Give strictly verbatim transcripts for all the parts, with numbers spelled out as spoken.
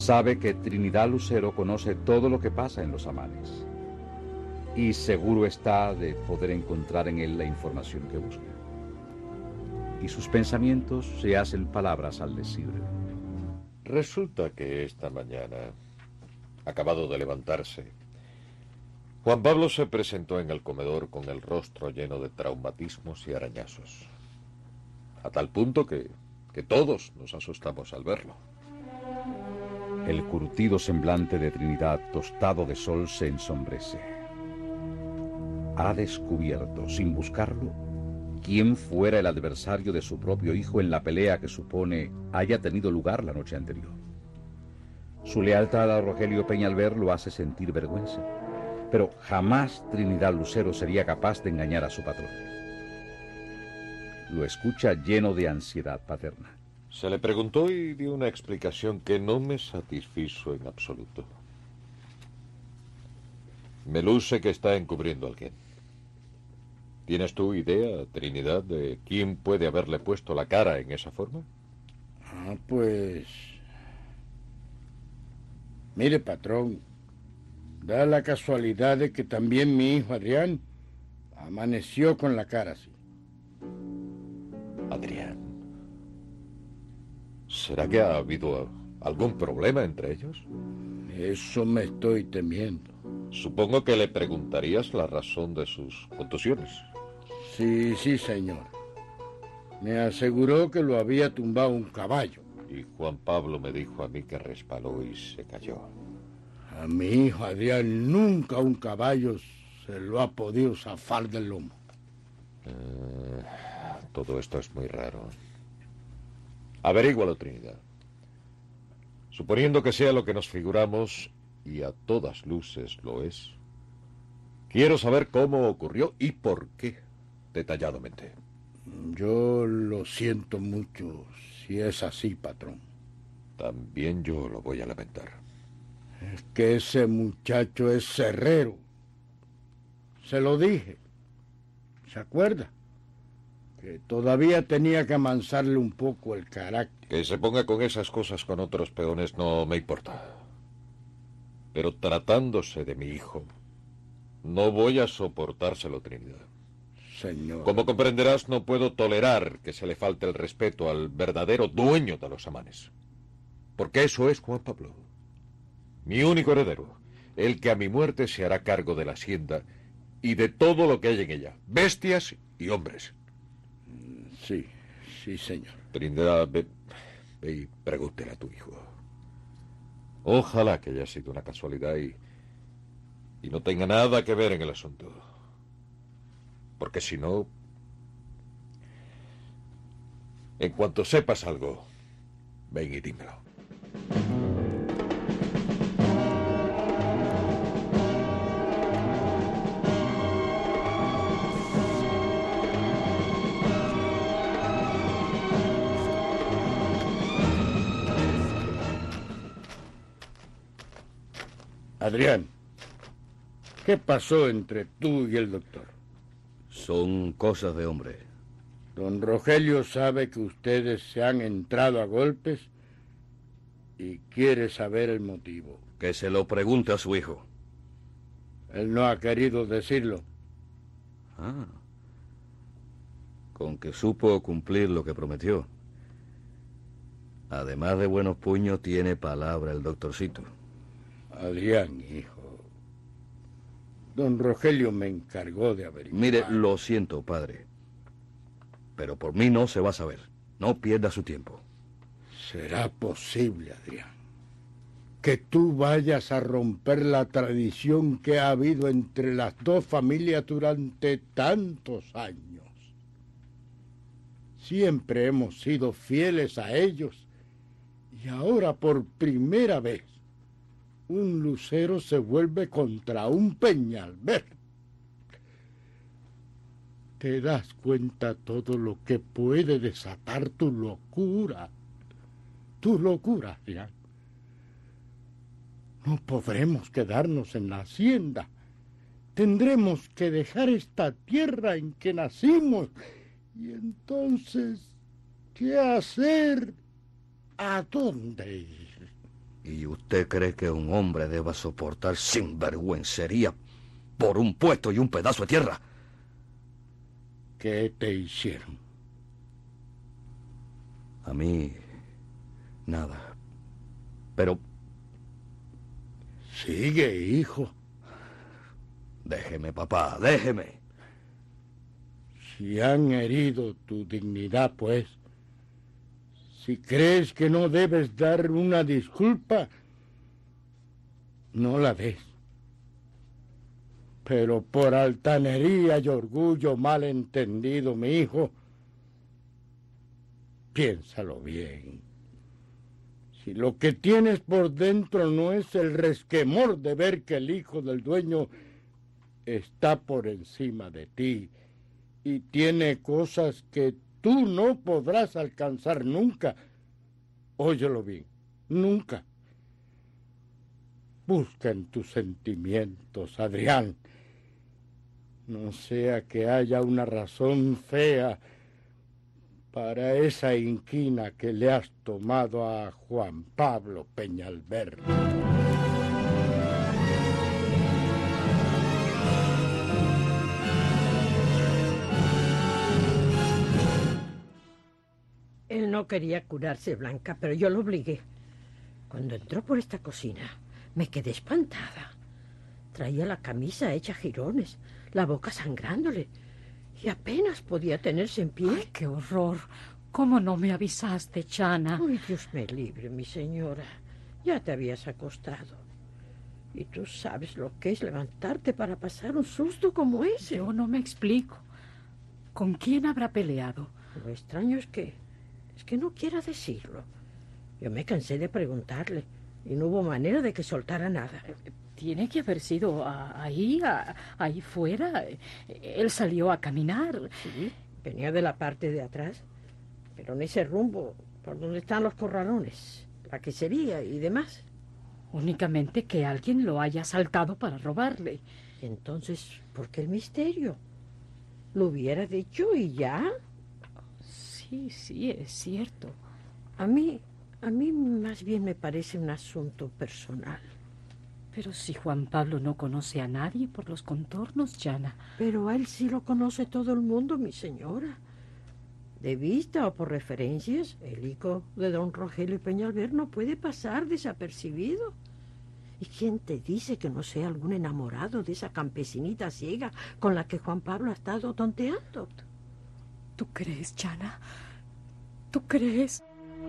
Sabe que Trinidad Lucero conoce todo lo que pasa en los Amanes. Y seguro está de poder encontrar en él la información que busca. Y sus pensamientos se hacen palabras al decirle. Resulta que esta mañana, acabado de levantarse, Juan Pablo se presentó en el comedor con el rostro lleno de traumatismos y arañazos. A tal punto que, que todos nos asustamos al verlo. El curtido semblante de Trinidad, tostado de sol, se ensombrece. Ha descubierto, sin buscarlo, quién fuera el adversario de su propio hijo en la pelea que supone haya tenido lugar la noche anterior. Su lealtad a Rogelio Peñalver lo hace sentir vergüenza, pero jamás Trinidad Lucero sería capaz de engañar a su patrón. Lo escucha lleno de ansiedad paterna. Se le preguntó y dio una explicación que no me satisfizo en absoluto. Me luce que está encubriendo a alguien. ¿Tienes tú idea, Trinidad, de quién puede haberle puesto la cara en esa forma? Ah, pues... Mire, patrón, da la casualidad de que también mi hijo Adrián amaneció con la cara así. Adrián. ¿Será que ha habido algún problema entre ellos? Eso me estoy temiendo. Supongo que le preguntarías la razón de sus contusiones. Sí, sí, señor. Me aseguró que lo había tumbado un caballo. Y Juan Pablo me dijo a mí que resbaló y se cayó. A mi hijo Adrián nunca un caballo se lo ha podido zafar del lomo. Eh, todo esto es muy raro. Averígualo, Trinidad. Suponiendo que sea lo que nos figuramos, y a todas luces lo es, quiero saber cómo ocurrió y por qué, detalladamente. Yo lo siento mucho si es así, patrón. También yo lo voy a lamentar. Es que ese muchacho es cerrero. Se lo dije. ¿Se acuerda? Que todavía tenía que amansarle un poco el carácter. Que se ponga con esas cosas con otros peones no me importa. Pero tratándose de mi hijo, no voy a soportárselo, Trinidad. Señor. Como comprenderás, no puedo tolerar que se le falte el respeto al verdadero dueño de los Amanes. Porque eso es Juan Pablo, mi único heredero, el que a mi muerte se hará cargo de la hacienda y de todo lo que hay en ella, bestias y hombres. Sí, sí, señor. Trinidad, ve, ve y pregúntele a tu hijo. Ojalá que haya sido una casualidad y, y no tenga nada que ver en el asunto. Porque si no, en cuanto sepas algo, ven y dímelo. Adrián, ¿qué pasó entre tú y el doctor? Son cosas de hombre. Don Rogelio sabe que ustedes se han entrado a golpes y quiere saber el motivo. Que se lo pregunte a su hijo. Él no ha querido decirlo. Ah. Con que supo cumplir lo que prometió. Además de buenos puños, tiene palabra el doctorcito. Adrián, hijo. Don Rogelio me encargó de averiguar. Mire, lo siento, padre. Pero por mí no se va a saber. No pierda su tiempo. ¿Será posible, Adrián, que tú vayas a romper la tradición que ha habido entre las dos familias durante tantos años? Siempre hemos sido fieles a ellos y ahora por primera vez un lucero se vuelve contra un Peñalver. ¿Te das cuenta todo lo que puede desatar tu locura? Tu locura, Adrián. No podremos quedarnos en la hacienda. Tendremos que dejar esta tierra en que nacimos. Y entonces, ¿qué hacer? ¿A dónde ir? ¿Y usted cree que un hombre deba soportar sinvergüencería por un puesto y un pedazo de tierra? ¿Qué te hicieron? A mí, nada. Pero Sigue, hijo. déjeme, papá, déjeme. Si han herido tu dignidad, pues, si crees que no debes dar una disculpa, no la des. Pero por altanería y orgullo mal entendido, mi hijo, piénsalo bien. Si lo que tienes por dentro no es el resquemor de ver que el hijo del dueño está por encima de ti y tiene cosas que tú no podrás alcanzar nunca, óyelo bien, nunca. Busca en tus sentimientos, Adrián. No sea que haya una razón fea para esa inquina que le has tomado a Juan Pablo Peñalver. Él no quería curarse, Blanca, pero yo lo obligué. Cuando entró por esta cocina, me quedé espantada. Traía la camisa hecha jirones, la boca sangrándole, y apenas podía tenerse en pie. ¡Ay, qué horror! ¿Cómo no me avisaste, Chana? Ay, Dios me libre, mi señora. Ya te habías acostado. Y tú sabes lo que es levantarte para pasar un susto como ese. Yo no me explico. ¿Con quién habrá peleado? Lo extraño es que... es que no quiera decirlo. Yo me cansé de preguntarle y no hubo manera de que soltara nada. Tiene que haber sido a- ahí, a- ahí fuera. Él salió a caminar. Sí, venía de la parte de atrás, pero en ese rumbo, por donde están los corralones, la quesería y demás. Únicamente que alguien lo haya asaltado para robarle. Y entonces, ¿por qué el misterio? Lo hubiera dicho y ya. Sí, sí, es cierto. A mí, a mí más bien me parece un asunto personal. Pero si Juan Pablo no conoce a nadie por los contornos, Chana. Pero a él sí lo conoce todo el mundo, mi señora. De vista o por referencias, el hijo de don Rogelio Peñalver no puede pasar desapercibido. ¿Y quién te dice que no sea algún enamorado de esa campesinita ciega con la que Juan Pablo ha estado tonteando? ¿Tú crees, Chana? ¿Tú crees?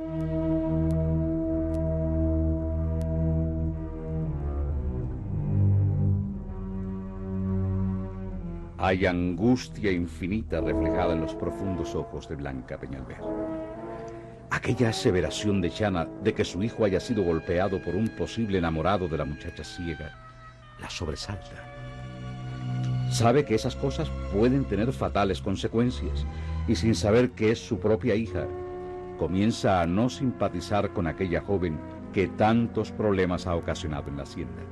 Hay angustia infinita reflejada en los profundos ojos de Blanca Peñalver. Aquella aseveración de Chana de que su hijo haya sido golpeado por un posible enamorado de la muchacha ciega la sobresalta. Sabe que esas cosas pueden tener fatales consecuencias y sin saber que es su propia hija, comienza a no simpatizar con aquella joven que tantos problemas ha ocasionado en la hacienda.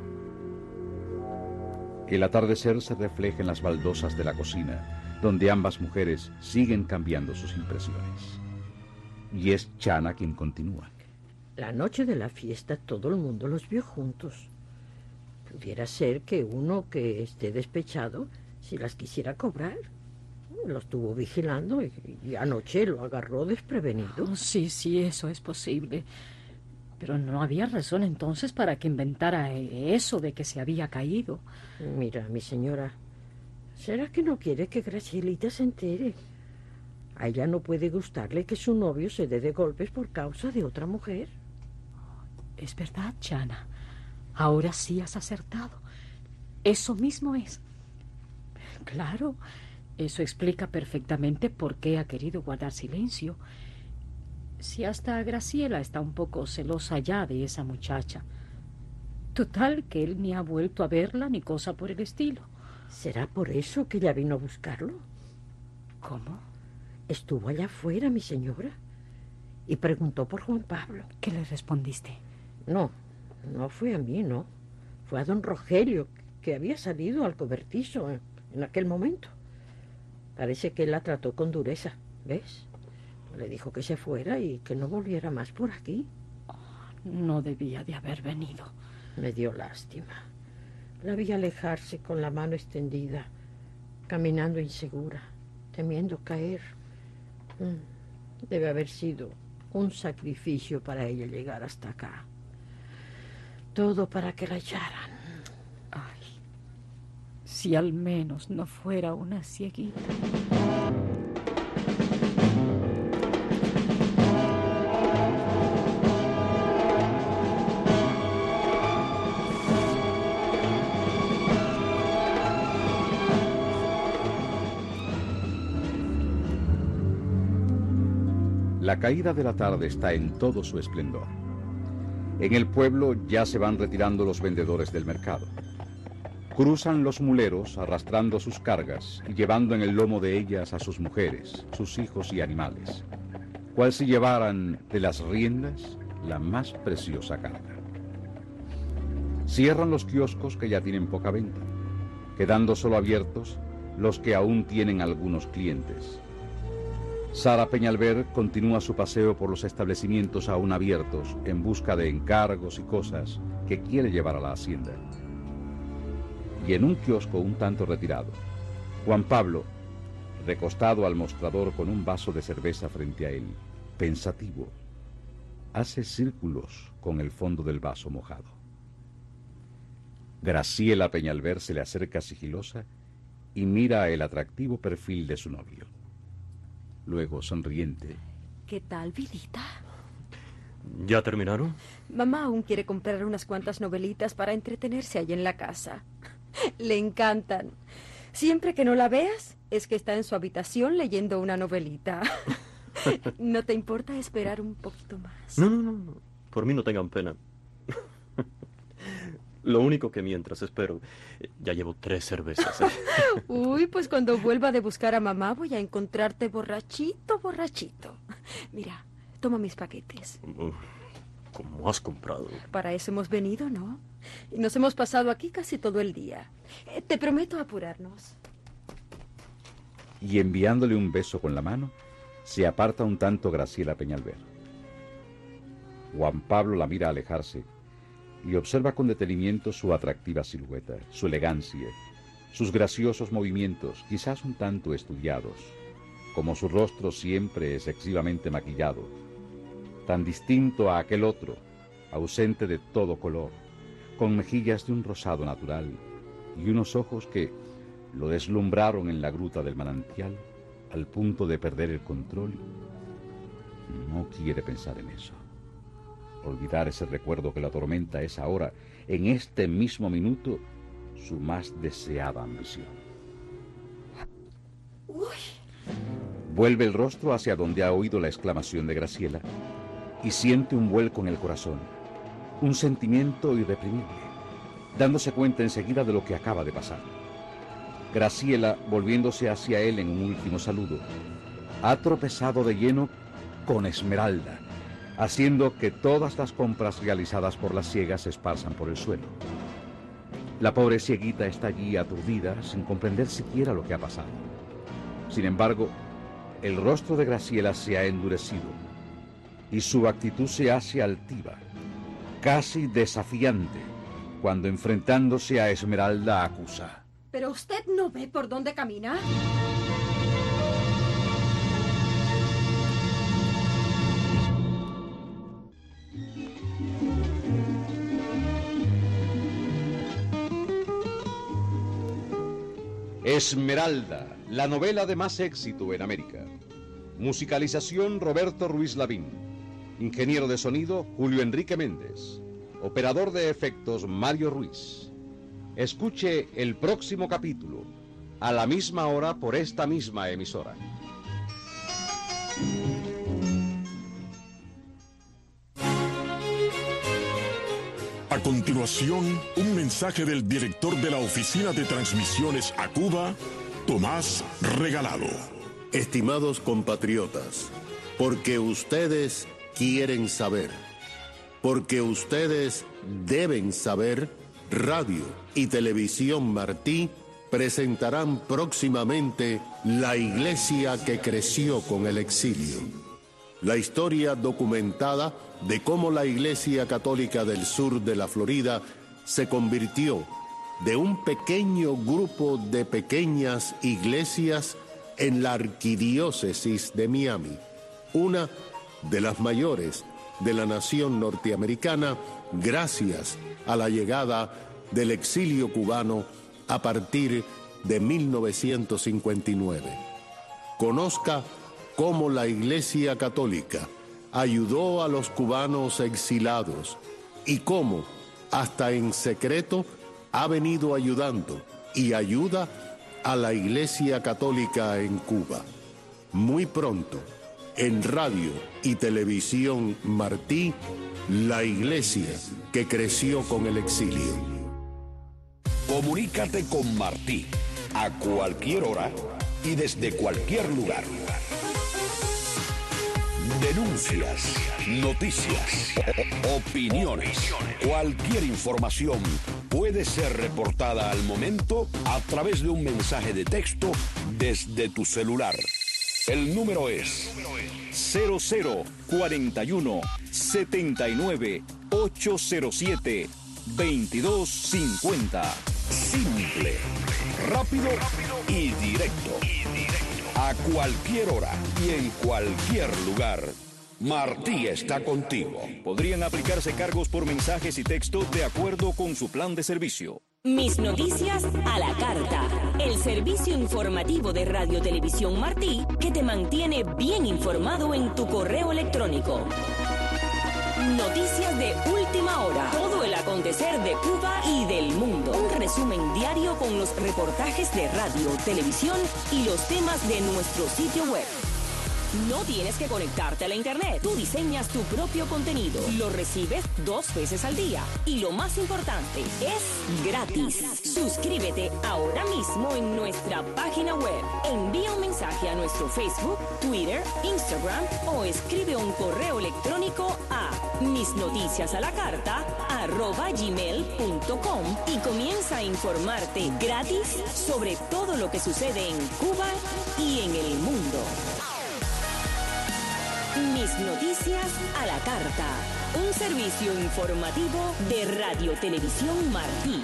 El atardecer se refleja en las baldosas de la cocina, donde ambas mujeres siguen cambiando sus impresiones. Y es Chana quien continúa. La noche de la fiesta todo el mundo los vio juntos. Pudiera ser que uno que esté despechado, si las quisiera cobrar, los estuvo vigilando y, y anoche lo agarró desprevenido. Oh, sí, sí, eso es posible. Pero no había razón entonces para que inventara eso de que se había caído. Mira, mi señora, ¿será que no quiere que Gracielita se entere? A ella no puede gustarle que su novio se dé de golpes por causa de otra mujer. Es verdad, Chana. Ahora sí has acertado. Eso mismo es. Claro, eso explica perfectamente por qué ha querido guardar silencio. Si hasta Graciela está un poco celosa ya de esa muchacha. Total, que él ni ha vuelto a verla ni cosa por el estilo. ¿Será por eso que ella vino a buscarlo? ¿Cómo? Estuvo allá afuera, mi señora, y preguntó por Juan Pablo. ¿Qué le respondiste? No, no fue a mí, no. Fue a don Rogelio, que había salido al cobertizo en, en aquel momento. Parece que él la trató con dureza, ¿ves? Le dijo que se fuera y que no volviera más por aquí. Oh, No debía de haber venido. Me dio lástima. La vi alejarse con la mano extendida, caminando insegura, temiendo caer. Debe haber sido un sacrificio para ella llegar hasta acá. Todo para que la echaran. Ay, si al menos no fuera una cieguita. La caída de la tarde está en todo su esplendor. En el pueblo ya se van retirando los vendedores del mercado. Cruzan los muleros arrastrando sus cargas y llevando en el lomo de ellas a sus mujeres, sus hijos y animales, cual si llevaran de las riendas la más preciosa carga. Cierran los kioscos que ya tienen poca venta, quedando solo abiertos los que aún tienen algunos clientes. Sara Peñalver continúa su paseo por los establecimientos aún abiertos en busca de encargos y cosas que quiere llevar a la hacienda. Y en un kiosco un tanto retirado, Juan Pablo, recostado al mostrador con un vaso de cerveza frente a él, pensativo, hace círculos con el fondo del vaso mojado. Graciela Peñalver se le acerca sigilosa y mira el atractivo perfil de su novio. Luego, sonriente: ¿Qué tal, Vidita? ¿Ya terminaron? Mamá aún quiere comprar unas cuantas novelitas para entretenerse allí en la casa. Le encantan. Siempre que no la veas, es que está en su habitación leyendo una novelita. ¿No te importa esperar un poquito más? No, no, no. Por mí no tengan pena. Lo único que mientras espero, ya llevo tres cervezas. ¿eh? Uy, pues cuando vuelva de buscar a mamá voy a encontrarte borrachito, borrachito. Mira, toma mis paquetes. ¿Cómo has comprado? Para eso hemos venido, ¿no? Y nos hemos pasado aquí casi todo el día. Eh, te prometo apurarnos. Y enviándole un beso con la mano, se aparta un tanto Graciela Peñalver. Juan Pablo la mira alejarse y observa con detenimiento su atractiva silueta, su elegancia, sus graciosos movimientos, quizás un tanto estudiados, como su rostro siempre excesivamente maquillado, tan distinto a aquel otro, ausente de todo color, con mejillas de un rosado natural y unos ojos que lo deslumbraron en la gruta del manantial al punto de perder el control. No quiere pensar en eso. Olvidar ese recuerdo que la atormenta es ahora, en este mismo minuto, su más deseada ambición. Uy. Vuelve el rostro hacia donde ha oído la exclamación de Graciela y siente un vuelco en el corazón, un sentimiento irreprimible, dándose cuenta enseguida de lo que acaba de pasar. Graciela, volviéndose hacia él en un último saludo, ha tropezado de lleno con Esmeralda, haciendo que todas las compras realizadas por las ciegas se esparzan por el suelo. La pobre cieguita está allí aturdida, sin comprender siquiera lo que ha pasado. Sin embargo, el rostro de Graciela se ha endurecido y su actitud se hace altiva, casi desafiante, cuando enfrentándose a Esmeralda acusa: ¿Pero usted no ve por dónde camina? Esmeralda, la novela de más éxito en América. Musicalización: Roberto Ruiz Lavín. Ingeniero de sonido: Julio Enrique Méndez. Operador de efectos: Mario Ruiz. Escuche el próximo capítulo, a la misma hora por esta misma emisora. A continuación, un mensaje del director de la Oficina de Transmisiones a Cuba, Tomás Regalado. Estimados compatriotas, porque ustedes quieren saber, porque ustedes deben saber, Radio y Televisión Martí presentarán próximamente La Iglesia que creció con el exilio. la historia documentada de cómo la Iglesia Católica del sur de la Florida se convirtió de un pequeño grupo de pequeñas iglesias en la arquidiócesis de Miami, una de las mayores de la nación norteamericana, gracias a la llegada del exilio cubano a partir de mil novecientos cincuenta y nueve. Conozca cómo la Iglesia Católica ayudó a los cubanos exilados y cómo, hasta en secreto, ha venido ayudando y ayuda a la Iglesia Católica en Cuba. Muy pronto, en Radio y Televisión Martí, la Iglesia que creció con el exilio. Comunícate con Martí a cualquier hora y desde cualquier lugar. Denuncias, noticias, opiniones, cualquier información puede ser reportada al momento a través de un mensaje de texto desde tu celular. El número es cero cero cuarenta y uno setenta y nueve ochocientos siete veintidós cincuenta. Simple, rápido y directo. A cualquier hora y en cualquier lugar, Martí está contigo. Podrían aplicarse cargos por mensajes y texto de acuerdo con su plan de servicio. Mis noticias a la carta. El servicio informativo de Radio Televisión Martí que te mantiene bien informado en tu correo electrónico. Noticias de última hora. Todo el acontecer de Cuba y del mundo. Un resumen diario con los reportajes de radio, televisión y los temas de nuestro sitio web. No tienes que conectarte a la internet. Tú diseñas tu propio contenido. Lo recibes dos veces al día. Y lo más importante, es gratis. Suscríbete ahora mismo en nuestra página web. Envía un mensaje a nuestro Facebook, Twitter, Instagram o escribe un correo electrónico a misnoticiasalacarta arroba gmail punto com y comienza a informarte gratis sobre todo lo que sucede en Cuba y en el mundo. Mis noticias a la carta. Un servicio informativo de Radio Televisión Martí.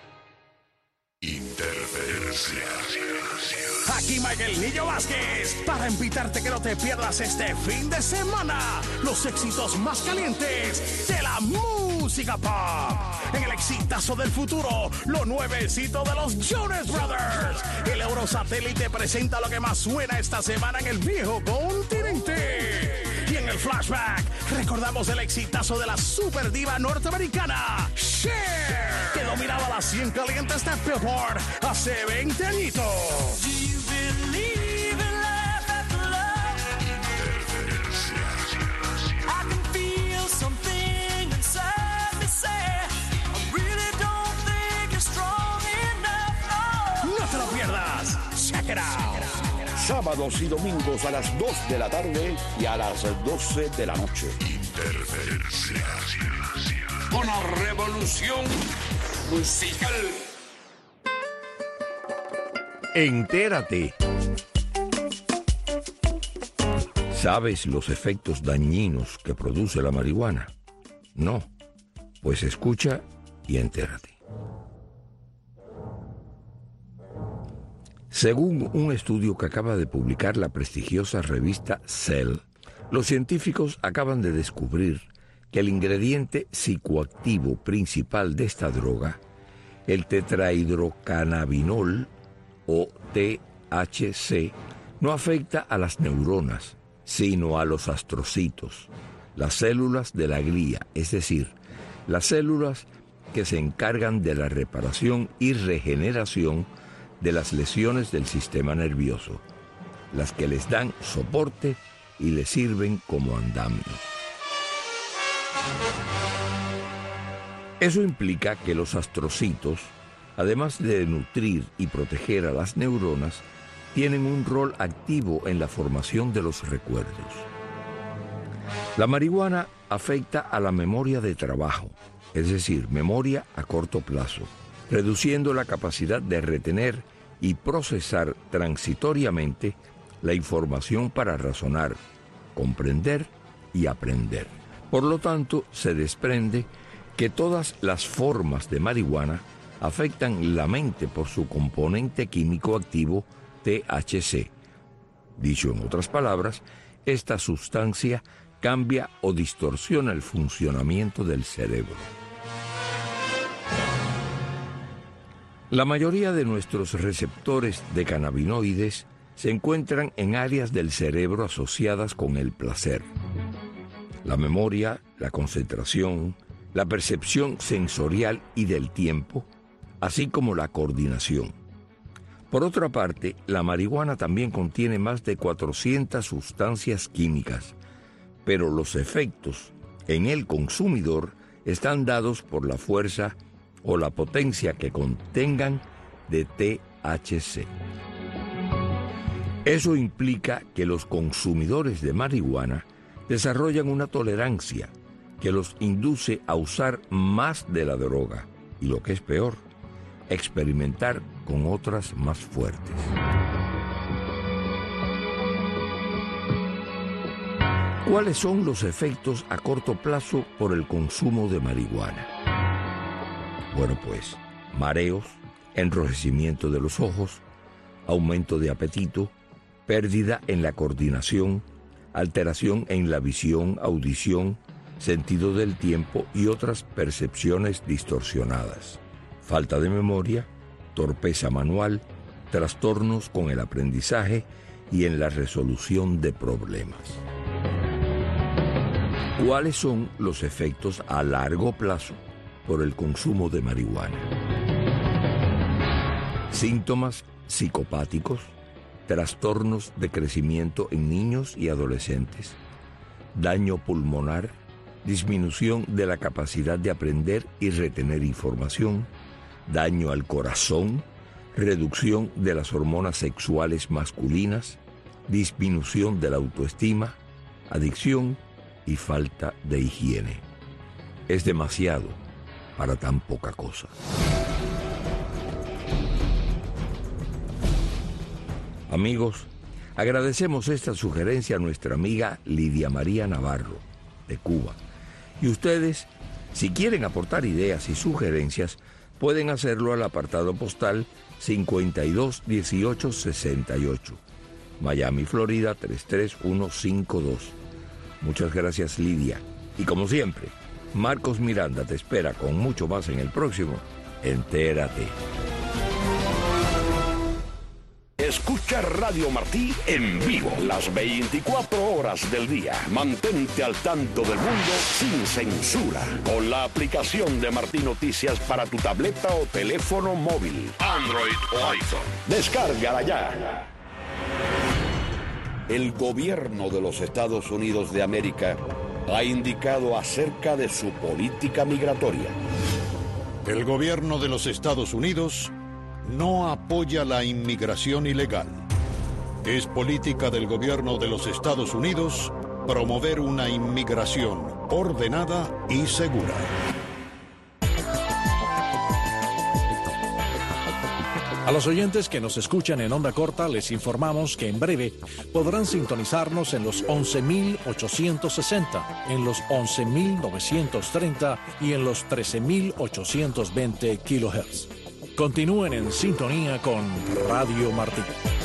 Interferencia. Aquí Miguel Niño Vázquez para invitarte que no te pierdas este fin de semana los éxitos más calientes de la música pop. En el exitazo del futuro, lo nuevecito de los Jonas Brothers. El Eurosatélite presenta lo que más suena esta semana en el viejo continente. Y en el flashback, recordamos el exitazo de la superdiva norteamericana, Cher, que dominaba las cien calientes de Billboard hace veinte añitos. No te lo pierdas. Check it out. Sábados y domingos a las dos de la tarde y a las doce de la noche. Interferencia. Una revolución musical. Entérate. ¿Sabes los efectos dañinos que produce la marihuana? No. Pues escucha y entérate. Según un estudio que acaba de publicar la prestigiosa revista Cell, los científicos acaban de descubrir que el ingrediente psicoactivo principal de esta droga, el tetrahidrocannabinol o T H C, no afecta a las neuronas, sino a los astrocitos, las células de la glía, es decir, las células que se encargan de la reparación y regeneración de las lesiones del sistema nervioso, las que les dan soporte y les sirven como andamio. Eso implica que los astrocitos, además de nutrir y proteger a las neuronas, tienen un rol activo en la formación de los recuerdos. La marihuana afecta a la memoria de trabajo, es decir, memoria a corto plazo, reduciendo la capacidad de retener y procesar transitoriamente la información para razonar, comprender y aprender. Por lo tanto, se desprende que todas las formas de marihuana afectan la mente por su componente químico activo T H C. Dicho en otras palabras, esta sustancia cambia o distorsiona el funcionamiento del cerebro. La mayoría de nuestros receptores de cannabinoides se encuentran en áreas del cerebro asociadas con el placer. La memoria, la concentración, la percepción sensorial y del tiempo, así como la coordinación. Por otra parte, la marihuana también contiene más de cuatrocientas sustancias químicas, pero los efectos en el consumidor están dados por la fuerza o la potencia que contengan de T H C. Eso implica que los consumidores de marihuana desarrollan una tolerancia que los induce a usar más de la droga y, lo que es peor, experimentar con otras más fuertes. ¿Cuáles son los efectos a corto plazo por el consumo de marihuana? Bueno, pues, mareos, enrojecimiento de los ojos, aumento de apetito, pérdida en la coordinación, alteración en la visión, audición, sentido del tiempo y otras percepciones distorsionadas, falta de memoria, torpeza manual, trastornos con el aprendizaje y en la resolución de problemas. ¿Cuáles son los efectos a largo plazo por el consumo de marihuana? Síntomas psicopáticos, trastornos de crecimiento en niños y adolescentes, daño pulmonar, disminución de la capacidad de aprender y retener información, daño al corazón, reducción de las hormonas sexuales masculinas, disminución de la autoestima, adicción y falta de higiene. Es demasiado para tan poca cosa. Amigos, agradecemos esta sugerencia a nuestra amiga Lidia María Navarro, de Cuba. Y ustedes, si quieren aportar ideas y sugerencias, pueden hacerlo al apartado postal cincuenta y dos dieciocho sesenta y ocho, Miami, Florida tres tres uno cinco dos. Muchas gracias, Lidia. Y como siempre, Marcos Miranda te espera con mucho más en el próximo Entérate. Escucha Radio Martí en vivo las veinticuatro horas del día. Mantente al tanto del mundo sin censura con la aplicación de Martí Noticias para tu tableta o teléfono móvil, Android o iPhone. Descárgala ya. El gobierno de los Estados Unidos de América ha indicado acerca de su política migratoria. El gobierno de los Estados Unidos no apoya la inmigración ilegal. Es política del gobierno de los Estados Unidos promover una inmigración ordenada y segura. A los oyentes que nos escuchan en onda corta les informamos que en breve podrán sintonizarnos en los once mil ochocientos sesenta, en los once mil novecientos treinta y en los trece mil ochocientos veinte kilohertz. Continúen en sintonía con Radio Martí.